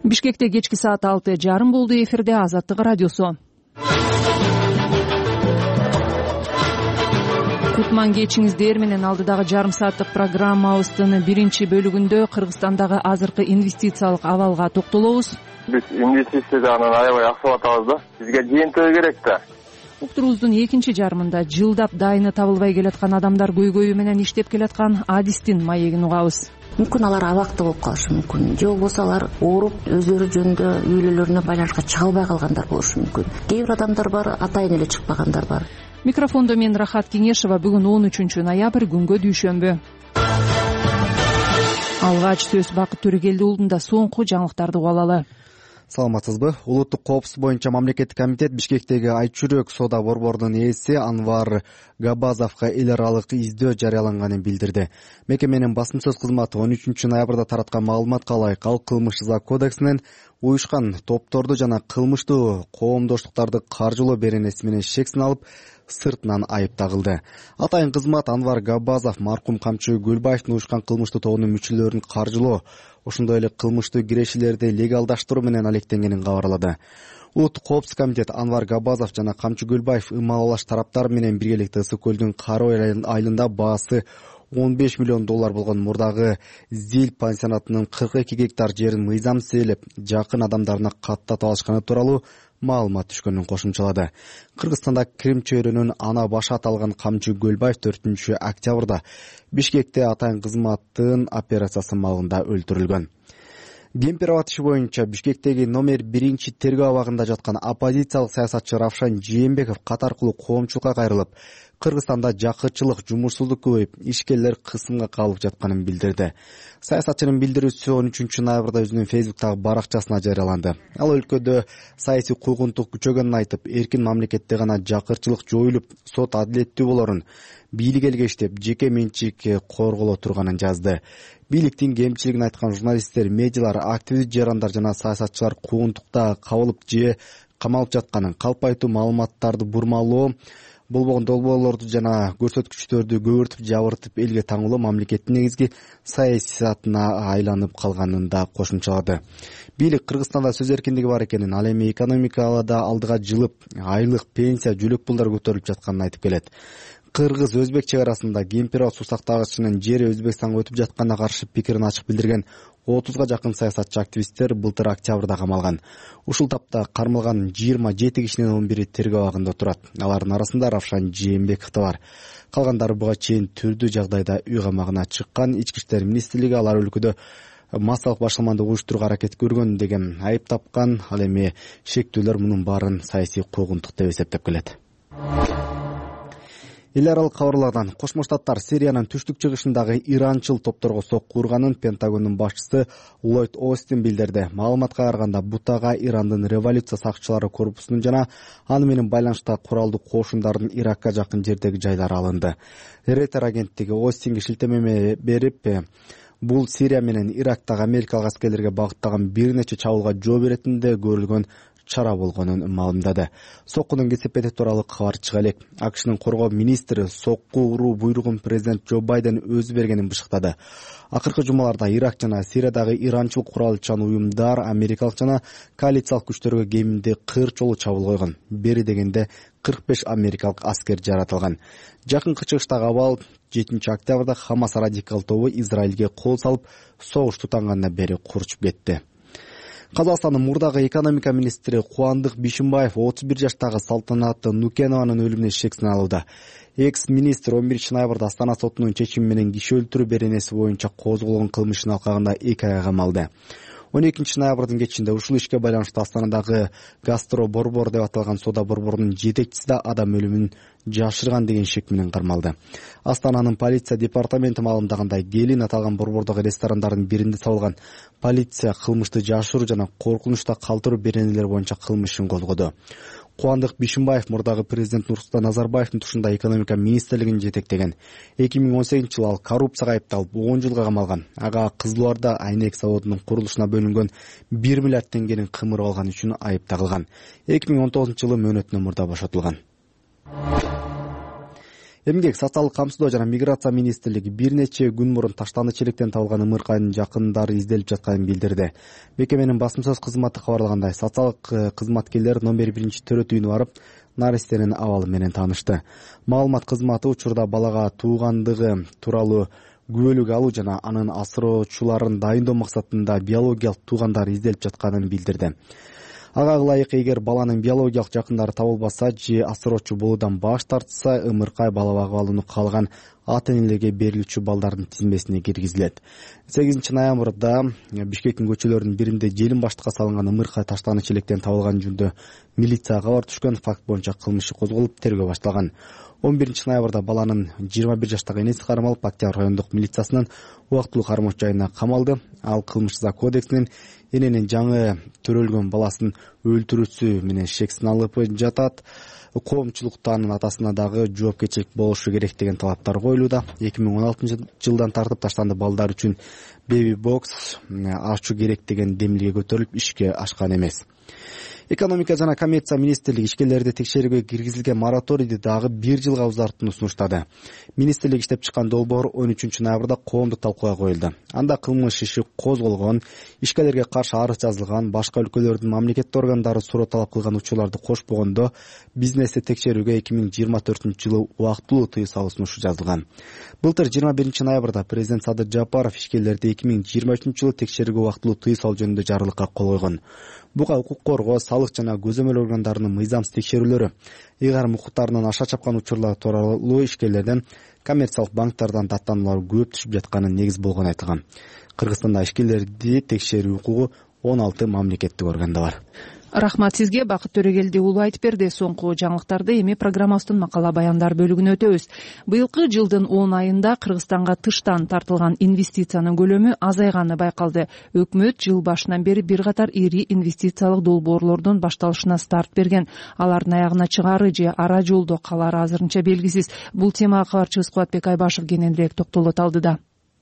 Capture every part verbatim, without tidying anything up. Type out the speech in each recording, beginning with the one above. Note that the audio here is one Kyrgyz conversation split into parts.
Бишкекте кечки саат алты жарым болду. Эфирде Азаттык радиосу. Кутман кечиңиздер менен алдыдагы жарым сааттык программабыздын биринчи бөлүгүндө Кыргызстандагы азыркы инвестициялык абалга токтолобуз. Биз инвестициядан аябай аксап атабыз да. Бизге жыйынтыгы керек да. Уктуруубуздун экинчи жарымында жылдап дайыны табылбай келаткан адамдар көйгөйү менен иштеп келаткан адистин маегин угабыз. Мүмкүн алар абакта болуп калышы мүмкүн. Же болбосо алар ооруп, өздөрү жөнүндө үйлөлөрүнө байланышка чыга албай калгандар болушу мүмкүн. Кээ бир адамдар бар, атайын эле чыкпагандар бар. Микрофондо мен Рахат Кеңешова. Бүгүн он үчүнчү ноябрь, күнгө дүйшөмбү. Алгач сөз Бакыт Төрөгелди уулунда соңку жаңылыктарды угуп алалы. Саламатсызбы? Улуттук коопсуздук боюнча мамлекеттик комитет Бишкектеги Айчүрөк соода борборунун ээси Анвар Габазовго эл аралык издөө жарыяланганын билдирди. Мекеменин басым сөз кызматы он үчүнчү ноябрда тараткан маалыматка ылайык ал кылмыш жаза кодексинен уюшкан топторду жана кылмыштуу коомдоштуктарды каржылоо беренеси менен шек сыналып, сыртынан айып тагылды. Атайын кызмат Анвар Габазов маркум камчы Гөлбаевдин уюшкан кылмыштуу тобунун мүчөлөрүн каржылоо, ошондой эле кылмыштуу кирешилерди легалдаштыруу менен алектенгенин кабарлады. Улуттук коопсуздук комитет Анвар Габазов жана Камчы Гөлбаев ымалалаш тараптар менен биргеликте Ысык көлдүн Кароо айылында баасы он беш миллион доллар болгон мурдагы Зил пансионатынын кырк эки гектар жерин мыйзам ээлеп, жакын адамдарына каттатып алышканы тууралуу маалымат түшкөнүн кошумчалады. Кыргызстанда Крим чөйрөнүн ана башы аталган Камчы Гөлбаев төртүнчү октябрда Бишкекте атайын кызматтын операциясы маалында өлтүрүлгөн. Кемпир аба иши боюнча Бишкектеги номер биринчи тергөө абагында жаткан оппозициялык саясатчы Равшан Жээнбеков кат аркылуу коомчулукка кайрылып, Кыргызстанда жакырчылык, жумушсуздук көбөйүп, ишкерлер кысымга калып жатканын билдирди. Саясатчынын билдирүүсү он үчүнчү ноябрда өзүнүн Фейсбуктагы баракчасына жарыяланды. Ал өлкөдө саясий куйгунтук күчөгөнүн айтып, эркин мамлекетте гана жакырчылык жоюлуп, сот адилеттүү болорун, бийлик элге иштеп, жеке менчик корголо турганын жазды. Бийликтин кемчилигин айткан журналисттер, медиалар, активист жарандар жана саясатчылар куугунтукта кабылып же камалып жатканын, калпайтуу маалыматтарды бурмалоо, болбогон долбоорлорду жана көрсөткүчтөрдү көбүртүп жабыртып элге таңылоо мамлекеттин негизги саясатына айланып калганын да кошумчалады. Бийлик Кыргызстанда сөз эркиндиги бар экенин, ал эми экономикада алдыга жылып, айлык, пенсия, жүлөк пулдар көтөрүлүп жатканын айтып келет. Кыргыз-Өзбек чек арасында Кемпир суу сактагычынын жери Өзбекстанга өтүп жатканына каршы пикирин ачык билдирген отузга жакын саясатчы активисттер былтыр октябрда камалган. Ушул тапта кармалган жыйырма жети кишинин он бири тергөө абагында турат. Алардын арасында Равшан Жээнбеков да бар. Калгандары буга чейин түрдүү жагдайда үй камагына чыккан. Ички иштер министрлиги алар өлкөдө массалык башкармандык уюштурууга аракет көргөн деген айып тапкан. Ал эми шектүүлөр мунун баарын саясий куугунтук деп эсептеп келет. Эл аралык кабарлардан Кошмо Штаттар Сириянын түштүк чыгышындагы иранчыл топторго сокку урганын Пентагондун башчысы Ллойд Остин билдирди. Маалыматка караганда бутага Ирандын революция сакчылары корпусунун жана аны менен байланыштагы куралдуу кошундардын Иракка жакын жердеги жайлары алынды. Рейтер агенттиги Остинге шилтеме берип, бул Сирия менен Ирактагы америкалык аскерлерге багыттаган бир нече чабуулга жоо беретинде көрүлгөн чара болгонун маалымдады. Соккунун кесепети тууралуу кабар чыга элек. АКШнын коргоо министри сокку уруу буйругун президент Джо Байден өзү бергенин бышыктады. Акыркы жумаларда Ирак жана Сириядагы иранчыл куралчан уюмдар америкалык жана коалициялык күчтөргө кеминде кырк жолу чабуул койгон. Бери дегенде кырк беш америкалык аскер жаратылган. Жакынкы чыгыштагы абал жетинчи октябрда Хамас радикал тобу Израилге кол салып, согуш тутангандан бери курчуп кетти. Казакстандын мурдагы экономика министри Кубандык Бишимбаев отуз бир жаштагы Салтанат Нукенованын өлүмүнө шек сыналууда. Экс-министр он биринчи ноябрда Астана сотунун чечими менен киши өлтүрүү беренеси боюнча козголгон кылмыштын алкагында эки айга камалды. он экинчи ноябрдын кечинде ушул ишке байланыштуу Астанадагы Гастро Борбор деп аталган соода борборунун жетекчиси да адам өлүмүн жашырган деген шек менен кармалды. Астананын полиция департаменти маалымдагандай, келин аталган борбордогу ресторандардын биринде табылган. Полиция кылмышты жашыруу жана коркунучта калтыруу беренелери боюнча кылмыш ишин козгоду. Кубандык Бишимбаев мурдагы президент Нурсултан Назарбаевдин тушунда экономика министрлигин жетектеген. эки миң он сегизинчи жылы ал коррупцияга айыпталып он жылга камалган. Ага Кызыл Орда айнек заводунун курулушуна бөлүнгөн бир миллиард теңгенин кымырып алган үчүн айып тагылган. эки миң он тогузунчу жылы мөөнөтүнөн мурда бошотулган. Эмгек, социалдык камсыздоо жана миграция министрлиги бир нече күн мурун таштанды челектен табылган ымыркайдын жакындары изделип жатканын билдирди. Мекеменин басым сөз кызматы кабарлагандай, социалдык кызматкерлер номер биринчи төрөт үйүнө барып, наристенин абалы менен таанышты. Маалымат кызматы учурда балага туугандыгы тууралуу күбөлүк алуу жана анын асыроочуларын дайындоо максатында биологиялык туугандары изделип жатканын билдирди. Ага ылайык, эгер баланын биологиялык жакындары табылбаса же асыроочу болуудан баш тартса, ымыркай бала багып алууну каалаган ата-энелерге берилүүчү балдардын тизмесине киргизилет. сегизинчи ноябрда Бишкектин көчөлөрүнүн биринде желим баштыкка салынган ымыркай таштанды челектен табылган жөнүндө милицияга кабар түшкөн. Факт боюнча кылмыш иши козголуп, тергөө башталган. он биринчи ноябрда баланын жыйырма бир жаштагы энеси кармалып, Октябрь райондук милициясынын убактылуу кармоочу жайына камалды. Ал кылмыш жаза кодексинин эненин жаңы төрөлгөн баласын өлтүрүүсү менен шек сыналып жатат. Коомчулукта анын атасына дагы жоопкерчилик болушу керек деген талаптар коюлууда. эки миң он алтынчы жылдан тартып таштанды балдар үчүн беби бокс ачуу керек деген демилге көтөрүлүп, ишке ашкан эмес. Экономика жана коммерция министрлиги ишкерлерди текшерүүгө киргизилген мораторийди дагы бир жылга узартууну сунуштады. Министрлик иштеп чыккан долбоор он үчүнчү ноябрда коомдук талкууга коюлду. Анда кылмыш иши козголгон, ишкерлерге каршы арыз жазылган, башка өлкөлөрдүн мамлекеттик органдары суроо талап кылган учурларды кошпогондо бизнести текшерүүгө эки миң жыйырма төртүнчү жылы убактылуу тыюу салуу сунушу жазылган. Былтыр жыйырма биринчи ноябрда президент Садыр Жапаров ишкерлерди эки миң жыйырма үчүнчү жылы текшерүүгө убактылуу тыюу салуу жөнүндө жарлыкка кол койгон. Буга укук коргоо, салык жана көзөмөл органдарынын мыйзамсыз текшерүүлөрү, ыйгарым укуктарынан аша чапкан учурлар тууралуу ишкерлерден коммерциялык банктардан даттануулар көп түшүп жатканын негиз болгону айтылган. Кыргызстанда ишкерлерди текшерүү укугу он алты мамлекеттик органда бар. Рахмат сизге, Бакыт Төрөгелди уулу айтып берди. Соңку жаңылыктарды эми программабыздын макала баяндар бөлүгүнө өтөбүз. Быйылкы жылдын он айында Кыргызстанга тыштан тартылган инвестициянын көлөмү азайганы байкалды. Өкмөт жыл башынан бери бир катар ири инвестициялык долбоорлордун башталышына старт берген. Алардын аягына чыгары же ара жолдо калары азырынча белгисиз. Бул темага кабарчыбыз Кубатбек Айбашев кененирээк токтолот алдыда.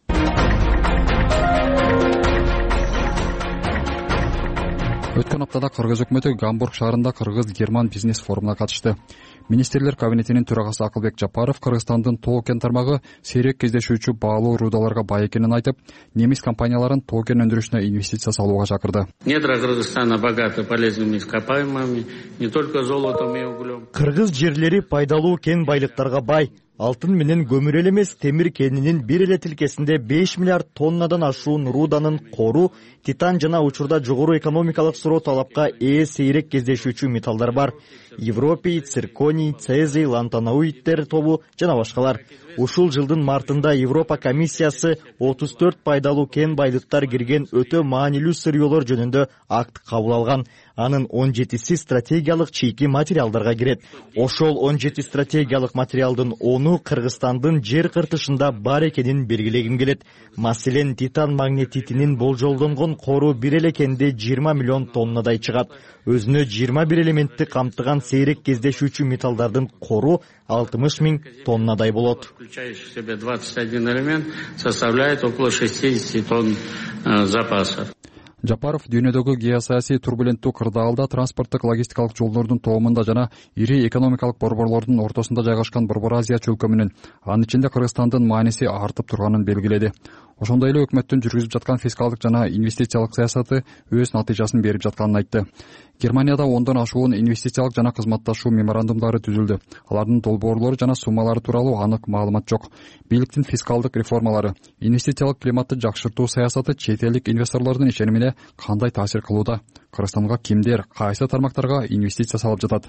Өткөн аптада Кыргыз өкмөтү Гамбург шаарында Кыргыз-Герман бизнес форумуна катышты. Министрлер кабинетинин төрагасы Акылбек Жапаров Кыргызстандын тоо кен тармагы сейрек кездешүүчү баалуу рудаларга бай экенин айтып, немис компанияларын тоо кен өндүрүшүнө инвестиция салууга чакырды. Недра Кыргызстана богаты полезными ископаемыми, не только золотом и углем. Кыргыз жерлери пайдалуу кен байлыктарга бай. Алтын менен көмүр эле эмес, темир кенинин бир эле тилкесинде беш миллиард тоннадан ашуун руданын кору, титан жана учурда жогору экономикалык суроо талапка ээ сейрек кездешүүчү металлдар бар. Европий, цирконий, цезий, лантаноидтер тобу жана башкалар. Ушул жылдын мартында Европа комиссиясы отуз төрт пайдалуу кен байлыктар кирген өтө маанилүү сырьёолор жөнүндө акт кабыл алган. Анын он жетиси стратегиялык чийки материалдарга кирет. Ошол он жети стратегиялык материалдын ону Кыргызстандын жер кыртышында бар экенин белгилегим келет. Маселен, титан магнетитинин болжолдонгон кору бир эле кенде жыйырма миллион тоннадай чыгат. Өзүнө жыйырма бир элементти камтыган сейрек кездешүүчү металлдардын кору алтымыш миң тоннадай болот. Включающий в себя двадцать один элемент составляет около шестьдесят тонн запаса. Жапаров дүйнөдөгү геосаясий турбуленттүү кырдаалда транспорттук логистикалык жолдордун тоомунда жана ири экономикалык борборлордун ортосунда жайгашкан Борбор Азия чөлкөмүнүн, анын ичинде Кыргызстандын мааниси артып турганын белгиледи. Ошондой эле өкмөттүн жүргүзүп жаткан фискалдык жана инвестициялык саясаты өз натыйжасын берип жатканын айтты. Германияда ондон ашуун инвестициялык жана кызматташуу меморандумдары түзүлдү. Алардын долбоорлору жана суммалары тууралуу анык маалымат жок. Бийликтин фискалдык реформалары, инвестициялык климатты жакшыртуу саясаты чет элдик инвесторлордун ишенимине кандай таасир кылууда? Кыргызстанга кимдер, кайсы тармактарга инвестиция салып жатат?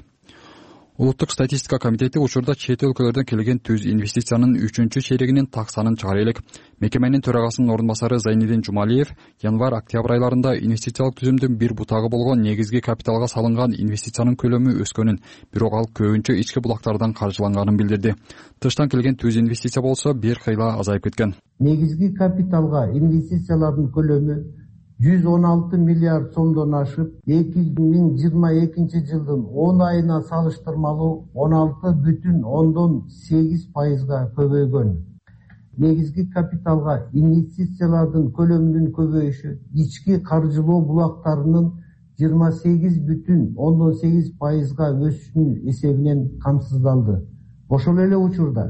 Улуттук статистика комитети учурда чет өлкөлөрдөн келген түз инвестициянын үчүнчү чейрегинин так санын чыгара элек. Мекеменин төрагасынын орун басары Зайнидин Жумалиев январь-октябрь айларында инвестициялык түзүмдүн бир бутагы болгон негизги капиталга салынган инвестициянын көлөмү өскөнүн, бирок ал көбүнчө ички булактардан каржыланганын билдирди. Тыштан келген түз инвестиция болсо бир кыйла азайып кеткен. Негизги капиталга инвестициялардын көлөмү жүз он алты миллиард сомдон ашып, эки миң жыйырма экинчи жылдын он айына салыштырмалуу он алты бүтүн ондон сегиз пайызга көбөйгөн. Негизги капиталга инвестициялардын көлөмүнүн көбөйүшү ички каржылоо булактарынын жыйырма сегиз бүтүн ондон сегиз пайызга өсүшүнүн эсебинен камсыздалды. Ошол эле учурда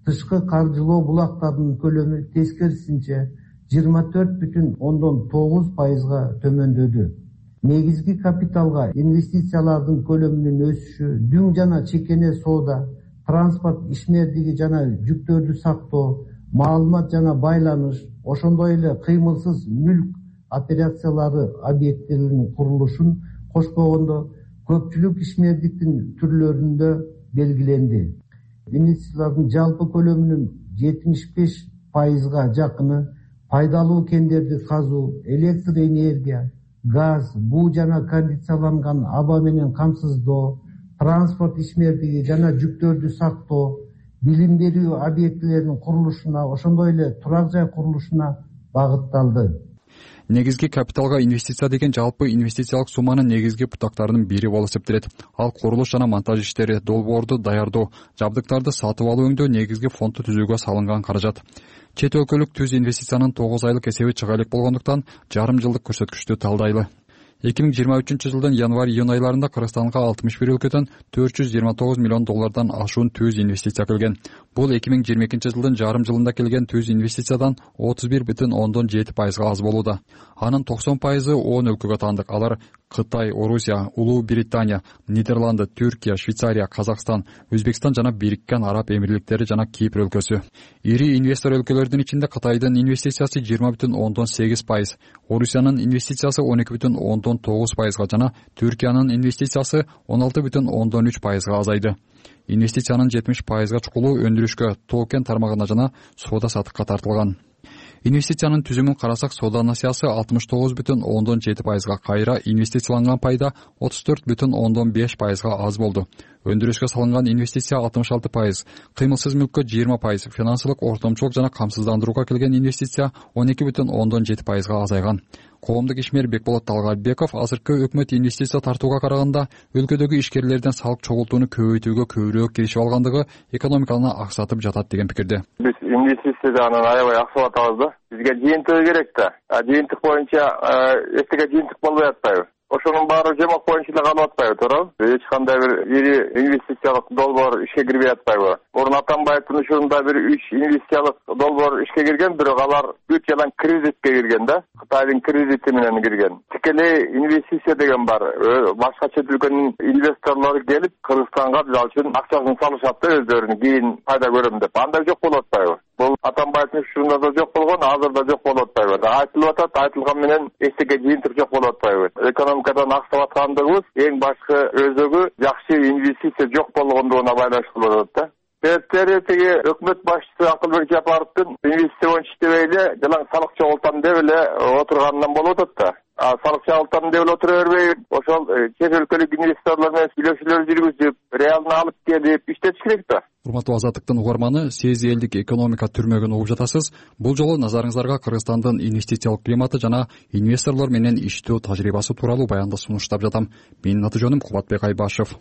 тышкы каржылоо булактарынын көлөмү тескерисинче жыйырма төрт бүтүн ондон тогуз пайызга төмөндөдү. Негизги капиталга инвестициялардын көлөмүнүн өсүшү дүң жана чекене соода, транспорт ишмердиги жана жүктөрдү сактоо, маалымат жана байланыш, ошондой эле кыймылсыз мүлк операциялары объектилеринин курулушун кошпогондо көпчүлүк ишмердиктин түрлөрүндө белгиленди. Инвестициялардын жалпы көлөмүнүн жетимиш беш пайызга жакыны пайдалуу кендерди казуу, электр энергия, газ, буу жана кондицияланган аба менен камсыздоо, транспорт ишмердиги жана жүктөрдү сактоо, билим берүү объектилеринин курулушуна, ошондой эле турак жай курулушуна багытталды. Негизги капиталга инвестиция деген жалпы инвестициялык сумманын негизги бутактарынын бири болуп эсептелет. Ал курулуш жана монтаж иштери, долбоорду даярдоо, жабдыктарды сатып алуу өңдөө, негизги фондду түзүүгө салынган каражат. Чет өлкөлүк түз инвестициянын тогуз айлык эсеби чыга элек болгондуктан жарым жылдык көрсөткүчтү талдайлы. эки миң жыйырма үчүнчү жылдын январь-июнь айларында Кыргызстанга алтымыш бир өлкөдөн төрт жүз жыйырма тогуз миллион доллардан ашуун түз инвестиция келген. Бул эки миң жыйырма экинчи жылдын жарым жылында келген түз инвестициядан отуз бир бүтүн ондон жети пайызга аз болууда. Анын токсон пайызы он өлкөгө таандык. Алар Кытай, Орусия, Улуу Британия, Нидерланды, Түркия, Швейцария, Казакстан, Өзбекстан жана Бириккен Араб Эмирликтери жана Кипр өлкөсү. Ири инвестор өлкөлөрдүн ичинде Кытайдын инвестициясы жыйырма бүтүн ондон сегиз пайыз, Орусиянын инвестициясы он эки бүтүн ондон тогуз пайызга жана Түркиянын инвестициясы он алты бүтүн ондон үч пайызга азайды. Инвестициянын жетимиш пайызга чукулуу өндүрүшкө, токен тармагына жана соода саттыкка тартылган. Инвестициянын түзүмүн карасак, соода насыясы алтымыш тогуз бүтүн ондон жети пайызга, кайра инвестицияланган пайда отуз төрт бүтүн ондон беш пайызга аз болду. Өндүрүшкө салынган инвестиция алтымыш алты пайыз, кыймылсыз мүлккө жыйырма пайыз, финансылык ортомчулук жана камсыздандырууга келген инвестиция он эки бүтүн ондон жети пайызга азайган. Коомдук ишмер Бекболот Талгатбеков азыркы өкмөт инвестиция тартууга караганда өлкөдөгү ишкерлерден салык чогултууну көбөйтүүгө көбүрөөк киришип алгандыгы экономиканы аксатып жатат деген пикирде. Биз инвестициядан аябай аксап атабыз да. Бизге жыйынтыгы керек да. Жыйынтык боюнча эртеге жыйынтык болбой атпайбы? Ошонун баары жомок боюнча эле калып атпайбы, туурабы? Эч кандай бир ири инвестициялык долбоор ишке кирбей атпайбы? Мурун Атамбаевдин учурунда бир үч инвестициялык долбоор ишке кирген, бирок алар бүт жалаң кредитке кирген да. Кытайдын кредити менен кирген. Тикелей инвестиция деген бар. Башка чет өлкөнүн инвесторлору келип Кыргызстанга ал үчүн акчасын салышат да өздөрүнүн, кийин пайда көрөм деп. Андай жок болуп атпайбы? Бул Атамбаевдин учурунда да жок болгон, азыр да жок болуп атпайбы? Айтылып атат, айтылган менен эчтеке жыйынтык жок болуп атпайбы? Экономикадан аксап аткандыгыбыз эң башкы өзөгү жакшы инвестиция жок болгондугуна байланыштуу болуп атат да. Себептери тиги өкмөт башчысы Акылбек Жапаровдун инвестиция боюнча иштебей эле жалаң салык чогултам деп эле отурганынан болуп атат да. А салык чогултам деп эле отура бербей, ошол чет өлкөлүк инвесторлор менен сүйлөшүүлөр жүргүзүп, реалын алып келип иштетиш керек да. Урматтуу Азаттыктын угарманы, сиз элдик экономика түрмөгүн угуп жатасыз. Бул жолу назарыңыздарга Кыргызстандын инвестициялык климаты жана инвесторлор менен иштөө тажрыйбасы тууралуу баянды сунуштап жатам. Менин аты жөнүм Кубатбек Айбашев.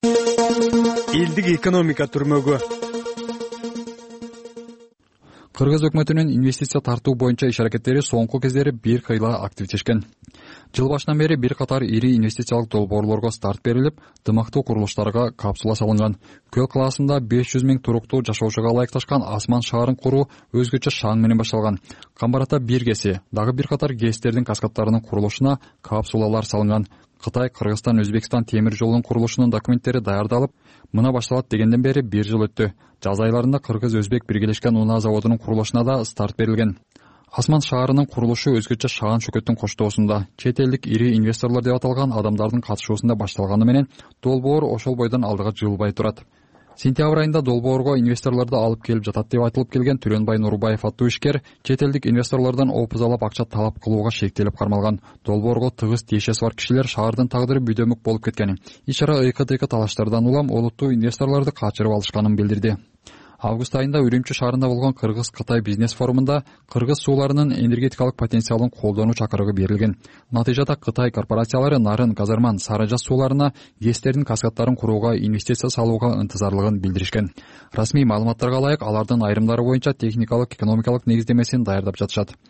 Элдик экономика түрмөгү. Кыргыз өкмөтүнүн инвестиция тартуу боюнча иш-аракеттери соңку кездери бир кыйла активдешкен. Жыл башынан бери бир катар ири инвестициялык долбоорлорго старт берилип, дымактуу курулуштарга капсула салынган. Көл калаасында беш жүз миң туруктуу жашоочуга ылайыкташкан Асман шаарын куруу өзгөчө шаң менен башталган. Камбарата бир кеси, дагы бир катар кестердин каскадтарынын курулушуна капсулалар салынган. Кытай, Кыргызстан, Өзбекстан темир жолунун курулушунун документтери даярдалып, мына башталат дегенден бери бир жыл өттү. Жаз айларында Кыргыз-Өзбек биргелешкен унаа заводунун курулушуна да старт берилген. Асман шаарынын курулушу өзгөчө шаан шөкөттүн коштоосунда, чет элдик ири инвесторлор деп аталган адамдардын катышуусунда башталганы менен долбоор ошол бойдон алдыга жылбай турат. Сентябрь айында долбоорго инвесторлорду алып келип жатат деп айтылып келген Төлөнбай Нурбаев аттуу ишкер чет элдик инвесторлордон опузалап акча талап кылууга шектелип кармалган. Долбоорго тыгыз тиешеси бар кишилер шаардын тагдыры бүдөмүк болуп кеткенин, иш ара ыйкы-тыйкы талаштардан улам олуттуу инвесторлорду качырып алышканын билдирди. Август айында Үрүмчү шаарында болгон Кыргыз-Кытай бизнес форумунда Кыргыз сууларынын энергетикалык потенциалын колдонуу чакырыгы берилген. Натыйжада Кытай корпорациялары Нарын, Казарман, Сары Жаз сууларына ГЭСтердин каскадтарын курууга инвестиция салууга ынтызарлыгын билдиришкен. Расмий маалыматтарга ылайык, алардын айрымдары боюнча техникалык, экономикалык негиздемесин даярдап жатышат.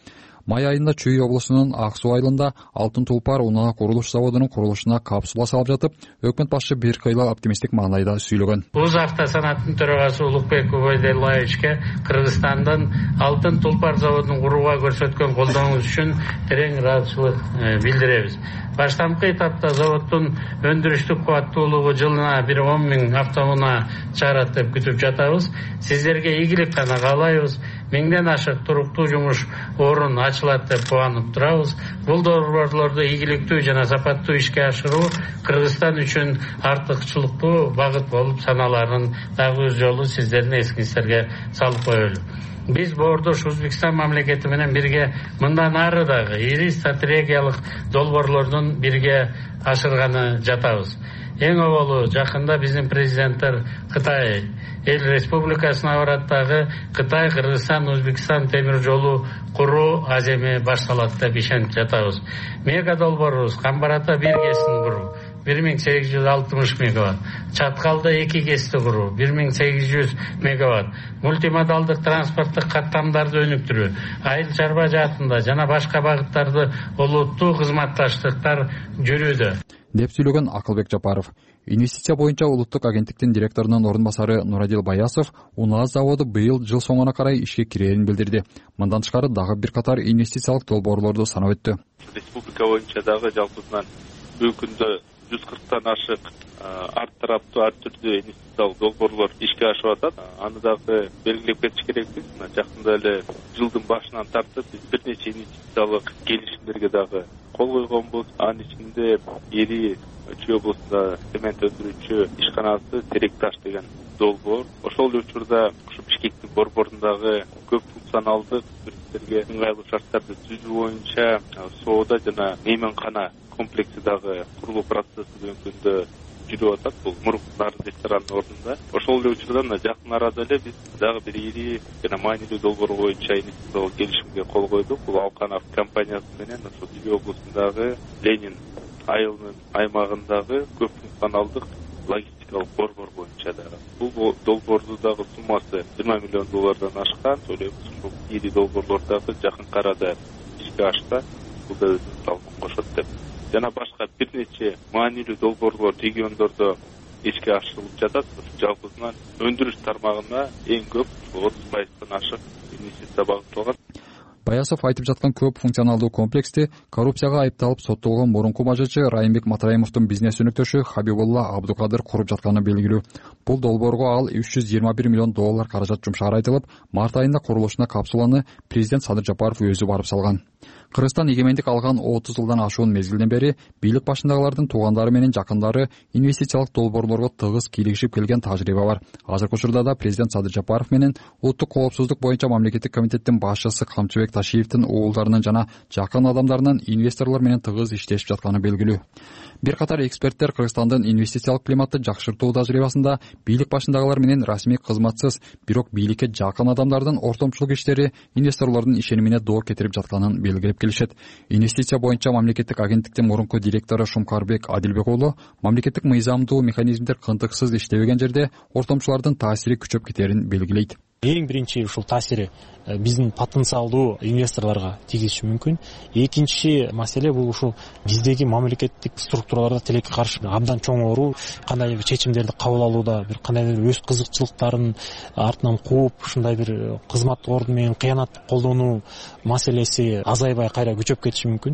Май айында Чүй облусунун Ак Суу айылында Алтын Тулпар унаа курулуш заводунун курулушуна капсула салып жатып, өкмөт башчы бир кыйла оптимисттик маанайда сүйлөгөн. Уз автосанаттын төрагасы Улукбек Убайдуллаевичке Кыргызстандын Алтын Тулпар заводун курууга көрсөткөн колдооңуз үчүн терең ыраазычылык билдиребиз. Баштапкы этапта заводдун өндүрүштүк кубаттуулугу жылына бир он миң автоунаа чыгарат деп күтүп жатабыз. Сиздерге ийгилик гана каалайбыз. Миңден ашык туруктуу жумуш орун ачылат деп кубанып турабыз. Бул долбоорлорду ийгиликтүү жана сапаттуу ишке ашыруу Кыргызстан үчүн артыкчылыктуу багыт болуп саналарын дагы өз жолу сиздердин эсиңиздерге салып коелу. Биз боордош Өзбекстан мамлекети менен бирге мындан ары дагы ири стратегиялык долбоорлордун бирге ашырганы жатабыз. Эң оболу жакында биздин президенттер Кытай эл республикасына барат дагы Кытай, Кыргызстан, Өзбекстан темир жолу куруу аземи башталат деп ишенип жатабыз. Мега долбоорубуз Камбарата бир кесин куруу бир миң сегиз жүз алтымыш мегаватт, Чаткалда эки кести куруу бир миң сегиз жүз мегаватт, мультимодалдык транспорттук каттамдарды өнүктүрүү, айыл чарба жаатында жана башка багыттарды олуттуу кызматташтыктар жүрүүдө деп сүйлөгөн Акылбек Жапаров. Инвестиция боюнча улуттук агенттиктин директорунун орун басары Нурадил Баясов унаа заводу быйыл жыл соңуна карай ишке кирерин билдирди. Мындан тышкары дагы бир катар инвестициялык долбоорлорду санап өттү. Республика боюнча дагы жалпысынан бүгүнкү күндө жүз кырктан ашык ар тараптуу ар түрдүү инвестициялык долбоорлор ишке ашып атат. Аны дагы белгилеп кетиш керекпиз. Жакында эле жылдын башынан тартып биз бир нече инвестициялык келишимдерге дагы кол койгонбуз. Анын ичинде ири Чүй облусунда цемент өндүрүүчү ишканасы Теректаш деген долбоор. Ошол эле учурда ушу Бишкектин борборундагы көп функционалдык туристтерге ыңгайлуу шарттарды түзүү боюнча соода жана мейманкана комплекси дагы курулуу процесси бүгүнкү күндө жүрүп атат. Бул Мурункунардын ресторанынын ордунда. Ошол эле учурда жакын арада эле биз дагы бир ири жана маанилүү долбоор боюнча инвестициялык келишимге кол койдук. Бул Алканов компаниясы менен ошо Чүй облусундагы Ленин айылынын аймагындагы көп функционалдык логистикалык борбор боюнча дагы. Бул долбоордун дагы суммасы жыйырма миллион доллардан ашкан. Ойлойбуз ушул ири долбоорлор дагы жакынкы арада ишке ашса, бул да өзүнүн салымын кошот деп. Жана башка бир нече маанилүү долбоорлор региондордо ишке ашырылып жатат. Жалпысынан өндүрүш тармагына эң көп отуз пайыздан ашык инвестиция багытталган. Баясов айтып жаткан көп функционалдуу комплексти коррупцияга айыпталып соттолгон мурунку бажычы Райымбек Матраимовдун бизнес өнөктөшү Хабибулла Абдукадыр куруп жатканы белгилүү. Бул долбоорго ал үч жүз жыйырма бир миллион доллар каражат жумшаары айтылып, март айында курулушуна капсуланы президент Садыр Жапаров өзү барып салган. Кыргызстан эгемендик алган отуз жылдан ашуун мезгилден бери бийлик башындагылардын туугандары менен жакындары инвестициялык долбоорлорго тыгыз кийлигишип келген тажрыйба бар. Азыркы учурда да президент Садыр Жапаров менен улуттук коопсуздук боюнча мамлекеттик комитеттин башчысы Камчыбек Ташиевдин уулдарынын жана жакын адамдарынын инвесторлор менен тыгыз иштешип жатканы белгилүү. Бир катар эксперттер Кыргызстандын инвестициялык климатты жакшыртуу тажрыйбасында бийлик башындагылар менен расмий кызматсыз, бирок бийликке жакын адамдардын ортомчулук иштери инвесторлордун ишенимине доо кетирип жатканын белгилеп келишет. Инвестиция боюнча мамлекеттик агенттиктин мурунку директору Шумкарбек Адилбек уулу мамлекеттик мыйзамдуу механизмдер кынтыксыз иштебеген жерде ортомчулардын таасири күчөп кетерин белгилейт. Эң биринчи ушул таасири биздин потенциалдуу инвесторлорго тийгизиши мүмкүн. Экинчи маселе бул ушул биздеги мамлекеттик структураларда тилекке каршы абдан чоңоору, кандай бир чечимдерди кабыл алууда бир кандай бир өз кызыкчылыктарын артынан кууп, ушундай бир кызматтык ордун менен кыянаттык колдонуу маселеси азайбай кайра күчөп кетиши мүмкүн.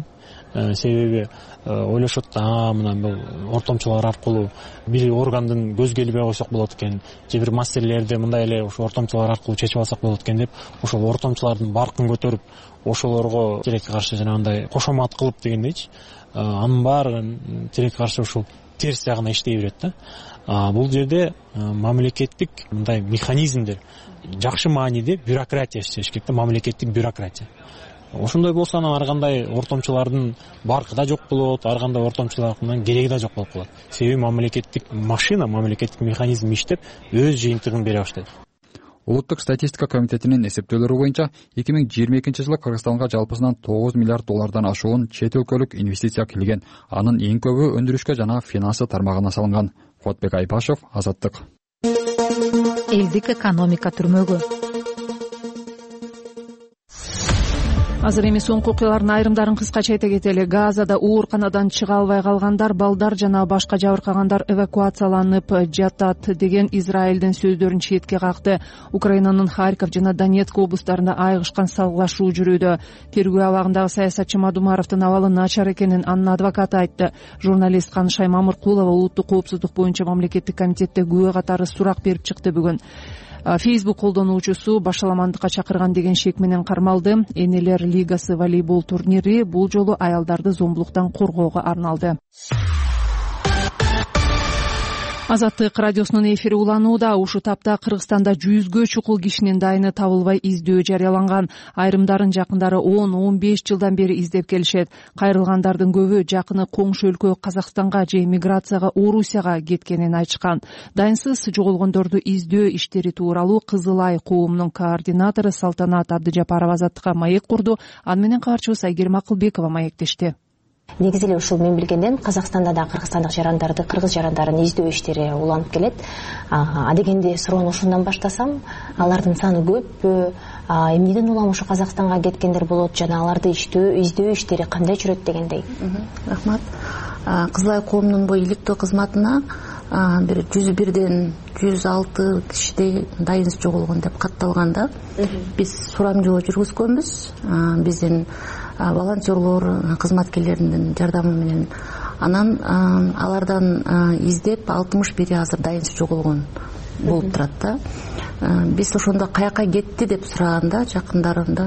Себеби ойлошот да мына бул ортомчулар аркылуу бир органдын көзгө илбей койсок болот экен, же бир маселелерди мындай эле ошо ортомчулар аркылуу чечип алсак болот экен деп, ошол ортомчулардын баркын көтөрүп, ошолорго тилекке каршы жанагындай кошомат кылып дегендейчи, анын баары тилекке каршы ушул терс жагына иштей берет да. Бул жерде мамлекеттик мындай механизмдер жакшы мааниде бюрократия иштеш керек да, мамлекеттик бюрократия. Ошондой болсо анан ар кандай ортомчулардын баркы да жок болот, ар кандай ортомчулардын кереги да жок болуп калат. Себеби мамлекеттик машина, мамлекеттик механизм иштеп, өз жыйынтыгын бере баштайт. Улуттук статистика комитетинин эсептөөлөрү боюнча эки миң жыйырма экинчи жылы Кыргызстанга жалпысынан тогуз миллиард доллардан ашуун чет өлкөлүк инвестиция келген. Анын эң көбү өндүрүшкө жана финансы тармагына салынган. Фотбек Айбашев, Азаттык. Элдик экономика түрмөгү. Азыр эми соңку окуялардын айрымдарын кыскача айта кетели. Газада ооруканадан чыга албай калгандар, балдар жана башка жабыркагандар эвакуацияланып жатат деген Израилдин сөздөрүн четке какты. Украинанын Харьков жана Донецк облустарында айыгышкан салгылашуу жүрүүдө. Тергөө абагындагы саясатчы Мадумаровдун абалы начар экенин анын адвокаты айтты. Журналист Канышай Мамыркулова улуттук коопсуздук боюнча мамлекеттик комитетте күбө катары сурак берип чыкты бүгүн. Facebook колдонуучусу башаламандыкка чакырган деген шек менен кармалды. Энелер лигасы волейбол турнири бул жолу аялдарды зомбулуктан коргоого арналды. Азаттык радиосунун эфири уланууда. Ушу тапта Кыргызстанда жүзгө чукул кишинин дайыны табылбай издөө жарыяланган. Айрымдарын жакындары он он беш жылдан бери издеп келишет. Кайрылгандардын көбү жакыны коңшу өлкө Казакстанга же миграцияга Орусияга кеткенин айтышкан. Дайынсыз жоголгондорду издөө иштери тууралуу Кызыл Ай коомунун координатору Салтанат Абдыжапарова Азаттыкка маек курду. Аны менен кабарчыбыз Айгерим Акылбекова маектешти. Негизи эле ушул мен билгенден Казакстанда да кыргызстандык жарандарды, кыргыз жарандарын издөө иштери уланып келет. А дегенде суроону ушундан баштасам, алардын саны көппү, эмнеден улам ушу Казакстанга кеткендер болот жана аларды иштөө, издөө иштери кандай жүрөт дегендей. Рахмат. Кызыл Ай коомунун бул иликтөө кызматына бир жүз бирден жүз алты кишидей дайынсыз жоголгон деп катталганда, биз сурамжылоо жүргүзгөнбүз. Биздин волонтерлор, кызматкерлердин жардамы менен. Анан алардан издеп алтымыш бири азыр дайынсыз жоголгон болуп турат да. Биз ошондо каяка кетти деп сураганда жакындарында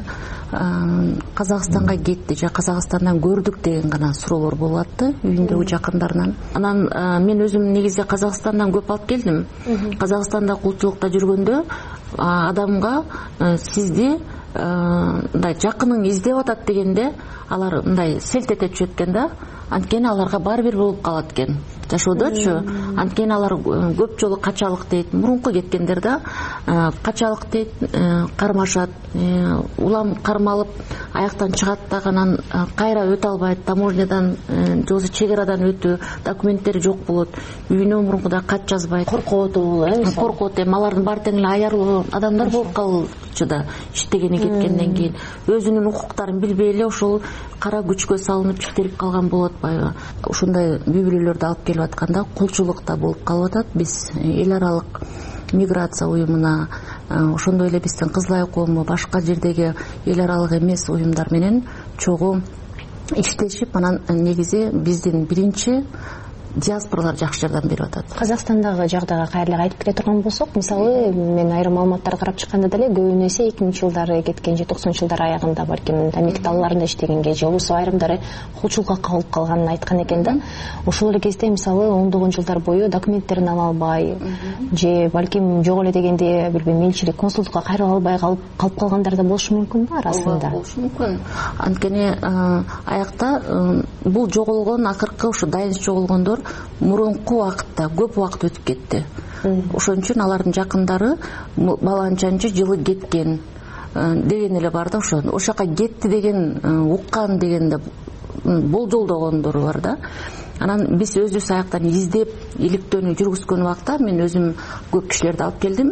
Казакстанга кетти же Казакстандан көрдүк деген гана суроолор болуп атты үйүндөгү жакындарынан. Анан мен өзүм негизи Казакстандан көп алып келдим. Казакстанда кулчулукта жүргөндө адамга сизди мындай жакының издеп атат дегенде алар мындай селт эте түшөт экен да. Анткени аларга баары бир болуп калат экен жашоодочу. Анткени алар көп жолу качалык дейт, мурунку кеткендер да качалык дейт, кармашат, улам кармалып аяктан чыгат да анан кайра өтө албайт, таможнядан же болбосо чек арадан өтүү документтери жок болот, үйүнө мурункудай кат жазбайт, коркот болот, эми коркот эми алардын баары тең эле аярлуу адамдар болуп калчу да, иштегени кеткенден кийин өзүнүн укуктарын билбей эле ошол кара күчкө салынып чектелип калган болот баягы. Ушундай үй-бүлөлөрдү алып келип атканда кулчулукта болуп калып атат. Биз эл аралык миграция уюмуна, ошондой эле биздин Кызыл Ай коому башка жердеги эл аралык эмес уюмдар менен чогуу иштешип, анан негизи биздин биринчи диаспоралар жакшы жардам берип атат. Казакстандагы жагдайга кайра айтып келе турган болсок, мисалы мен айрым маалыматтарды карап чыкканда деле көбүнө эсе эки миңинчи жылдары кеткен же токсонунчу жылдар аягында балким тамек талларында иштегенге же болбосо айрымдары кулчулукка кабылып калганын айткан экен да. Ошол эле кезде мисалы ондогон жылдар бою документтерин ала албай же балким жок эле дегенде билбейм элчилик консулдукка кайрыла албай калып калып калгандар да болушу мүмкүнбү арасында? Болушу мүмкүн. Анткени аякта бул жоголгон акыркы ушу дайынсыз жоголгондор мурунку убакытта көп убакыт өтүп кетти. Ошон үчүн алардын жакындары баланчанчы жылы кеткен деген эле бар да. Ошо ошол жака кетти деген уккан дегенде болжолдогондору бар да. Анан биз өзүбүз аяктан издеп иликтөөнү жүргүзгөн убакта мен өзүм көп кишилерди алып келдим.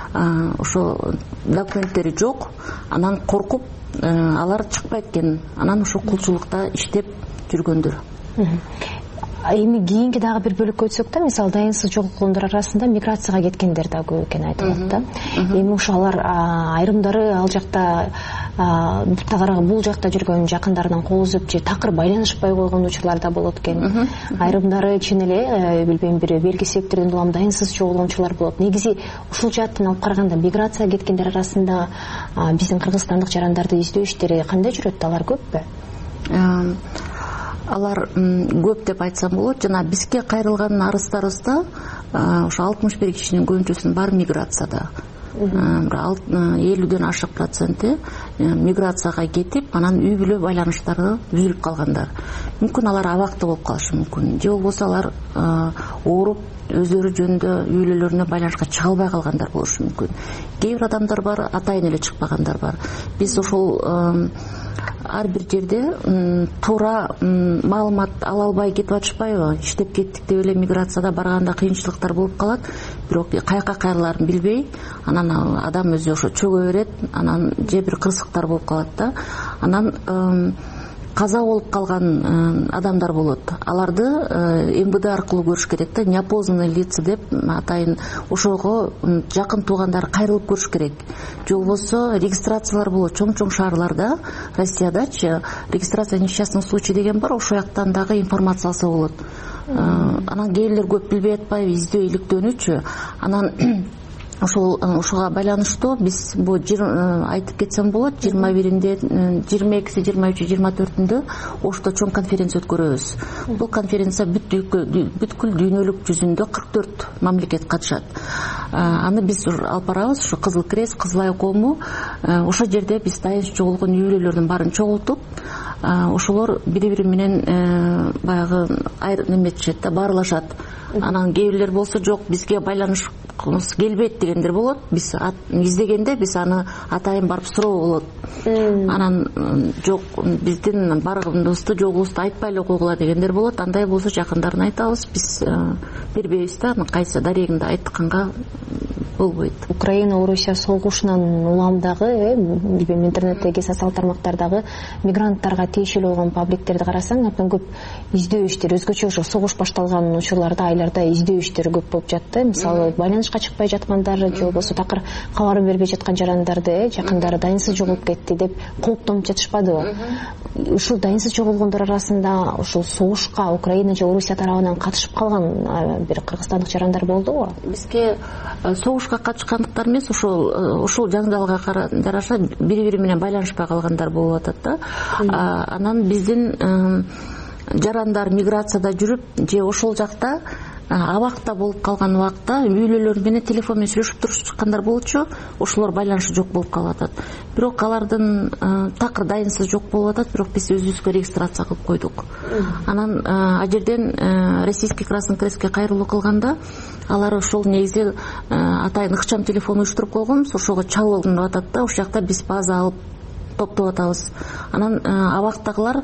Ошо документтери жок, анан коркуп алар чыкпайт экен. Анан ошо кулчулукта иштеп жүргөндөр. Эми кийинки дагы бир бөлүккө өтсөк да, мисалы дайынсыз жоголгондор арасында миграцияга кеткендер да көп экени айтылат да. Эми ошо алар айрымдары ал жакта тагыраагы бул жакта жүргөн жакындарынан кол үзүп же такыр байланышпай койгон учурлар да болот экен. Айрымдары чын эле билбейм бир белгисиз себептерден улам дайынсыз жоголгон учурлар болот. Негизи ушул жааттан алып караганда миграцияга кеткендер арасында биздин кыргызстандык жарандарды издөө иштери кандай жүрөт? Алар көппү? Алар көп деп айтсам болот. Жана бизге кайрылган арыздарыбызда ошо алтымыш бир кишинин көбүнчөсүнүн баары миграцияда. элүүдөн ашык проценти миграцияга кетип, анан үй бүлө байланыштары үзүлүп калгандар. Мүмкүн алар абакта болуп калышы мүмкүн. Же болбосо алар ооруп өздөрү жөнүндө үй бүлөлөрүнө байланышка чыга албай калгандар болушу мүмкүн. Кээ бир адамдар бар, атайын эле чыкпагандар бар. Биз ошол ар бир жерде туура маалымат ала албай кетип атышпайбы? Иштеп кеттик деп эле миграцияда барганда кыйынчылыктар болуп калат, бирок каяка кайрыларын билбей, анан адам өзү ошо чөгө берет, анан же бир кырсыктар болуп калат да. Анан каза болуп калган адамдар болот. Аларды эм вэ дэ аркылуу көрүш керек да, неопознанные лица деп атайын. Ошого жакын туугандар кайрылып көрүш керек. Же болбосо регистрациялар болот чоң-чоң шаарларда, Россиядачы регистрация несчастных случай деген бар, ошол жактан дагы информация алса болот. Анан кээрлер көп билбей атпайбы, издөө иликтөөнүчү. Анан ошол ошого байланыштуу биз бул айтып кетсем болот, жыйырма биринде, жыйырма экиси, жыйырма үчү, жыйырма төртүндө Ошто чоң конференция өткөрөбүз. Бул конференция бүткүл дүйнөлүк жүзүндө кырк төрт мамлекет катышат. Аны биз алып барабыз, ушу Кызыл Крест, Кызыл Ай коому. Ошол жерде биз тайынч жоголгон үй бүлөлөрдүн баарын чогултуп, ошолор бири-бири менен баягы неметишет да, баарлашат. Анан кээ бирлер болсо жок, бизге байланышкыбыз келбейт дегендер болот. Биз издегенде биз аны атайын барып суроо болот. Анан жок, биздин баргыбызды жогубузду айтпай эле койгула дегендер болот. Андай болсо жакындарын айтабыз, биз бербейбиз да, кайсы дарегинде айтканга болбойт. Украина Орусия согушунан улам дагы, билбейм, интернеттеги социал тармактардагы мигранттарга тиешелүү болгон пабликтерди карасаң, абдан көп издөө иштери, өзгөчө ошо согуш башталган учурларда, айларда издөө иштери көп болуп жатты. Мисалы, байланышка чыкпай жаткандар, же болбосо такыр кабарын бербей жаткан жарандарды, жакындары дайынсыз жоголуп кетти деп кооптонуп жатышпадыбы? Ушул дайынсыз жоголгондор арасында ушул согушка Украина же Орусия тарабынан катышып калган бир кыргызстандык жарандар болдубу? Бизге согушка катышкандыктар эмес, ошол ошол жаңжалга жараша бири-бири менен байланышпай калгандар болуп атат да. Анан биздин жарандар миграцияда жүрүп, же ошол жакта абакта болуп калган убакта үй бүлөлөр менен телефон менен сүйлөшүп турушкандар болчу, ошолор байланышы жок болуп калып атат. Бирок алардын такыр дайынсыз жок болуп атат, бирок биз өзүбүзгө регистрация кылып койдук. Анан а жерден Российский Красный Крестке кайрылуу кылганда, алар ошол негизи атайын ыкчам телефон уюштуруп койгонбуз, ошого чалынып атат да, ошол жакта биз база алып топтоп атабыз. Анан абактагылар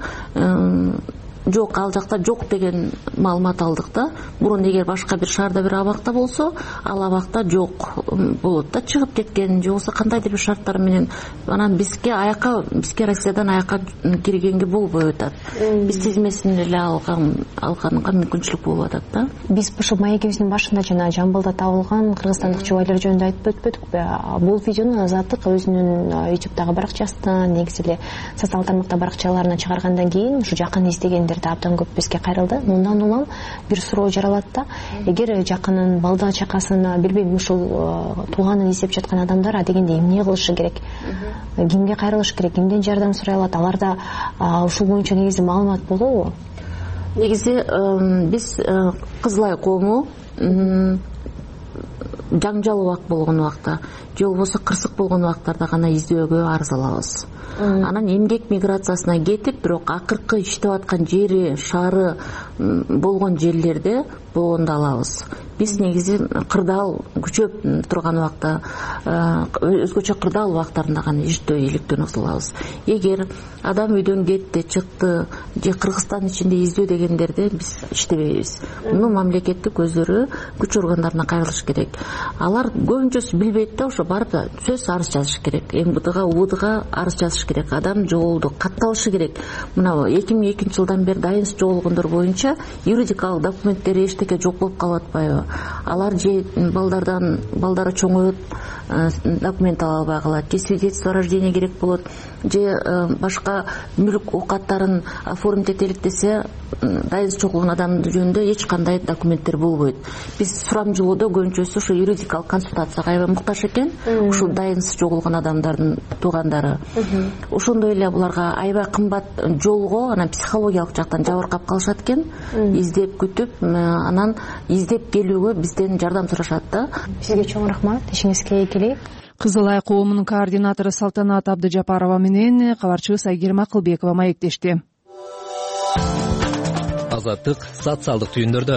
жок, ал жакта жок деген маалымат алдык да. Мурун эгер башка бир шаарда бир абакта болсо, ал абакта жок болот да, чыгып кеткен, же болбосо кандайдыр бир шарттар менен. Анан бизге аяка, бизге Россиядан аяка киргенге болбой атат. Биз тизмесин эле алган алганга мүмкүнчүлүк болуп атат да. Биз ушул маегибиздин башында жана Жамбылда табылган кыргызстандык жубайлар жөнүндө айтып өтпөдүкпү? Бул видеону Азаттык өзүнүн ютубтагы баракчасына, негизи эле социал тармакта баракчаларына чыгаргандан кийин ушу жакын издегендер абдан көп бизге кайрылды. Мындан улам бир суроо жаралат да. Эгер жакынын, балда чакасына, билбейм, ушул тууганын издеп жаткан адамдар адегенде эмне кылышы керек? Кимге кайрылыш керек? Кимден жардам сурай алат? Аларда ушул боюнча негизи маалымат болобу? Негизи биз Кызыл Ай коому жаңжал убак болгон убакта, же болбосо кырсык болгон убактарда гана издөөгө арыз алабыз. Анан эмгек миграциясына кетип, бирок акыркы иштеп аткан жери, шаары болгон жерлерде болгондо алабыз. Биз негизи кырдаал күчөп турган убакта, өзгөчө кырдаал убактарында гана иштөө иликтөөнү кылабыз. Эгер адам үйдөн кетти, чыкты, же Кыргызстан ичинде издөө дегендерде биз иштебейбиз. Муну мамлекеттик өздөрү күч органдарына кайрылыш керек. Алар көбүнчөсү билбейт да, ошо барып сөз арыз жазыш керек. эм вэ дэ у вэ дэ арыз жазыш керек. Адам жоголду, катталышы керек. Мына эки миң экинчи жылдан бери дайынсыз жоголгондор боюнча юридикалык документтери эчтеке жок болуп калып атпайбы? Алар же балдардан, балдары чоңоюп документ ала албай калат, же свидетельство о рождении керек болот, же башка мүлк оокаттарын оформить этелик десе, дайынсыз жоголгон адамдын жөнүндө эч кандай документтер болбойт. Биз сурамжылоодо көбүнчөсү ушу юридикалык консультацияга аябай муктаж экен, ушул дайынсыз жоголгон адамдардын туугандары. Ошондой эле буларга аябай кымбат жолго, анан психологиялык жактан жабыркап калышат экен, издеп күтүп, анан издеп келүүгө бизден жардам сурашат да. Сизге чоң рахмат, ишиңизге ийгилик. Кызыл Ай коомунун координатору Салтанат Абдыжапарова менен кабарчыбыз Айгерим Акылбекова маектешти. Азаттык социалдык түйүндөрдө.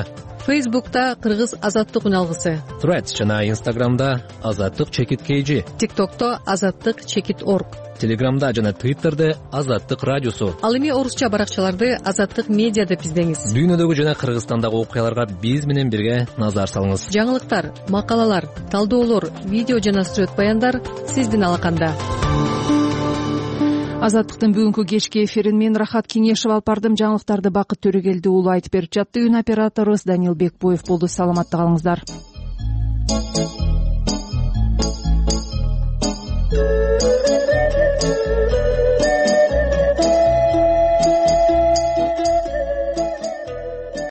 Фейсбукта кыргыз азаттык үналгысы, Threads жана Инстаграмда азаттык чекит kg, тиктокто азаттык чекит орг, Телеграмда жана Твиттерде азаттык радиосу. Ал эми орусча баракчаларды азаттык медиа деп издеңиз. Дүйнөдөгү жана Кыргызстандагы окуяларга биз менен бирге назар салыңыз. Жаңылыктар, макалалар, талдоолор, видео жана сүрөт баяндар сиздин алаканда. Азаттыктын бүгүнкү кечки эфирин мен Рахат Кеңешева алып бардым. Жаңылыктарды Бакыт Төрөгелди уулу айтып берип жатты. Үн операторубуз Данил Бекбоев болду. Саламатта калыңыздар.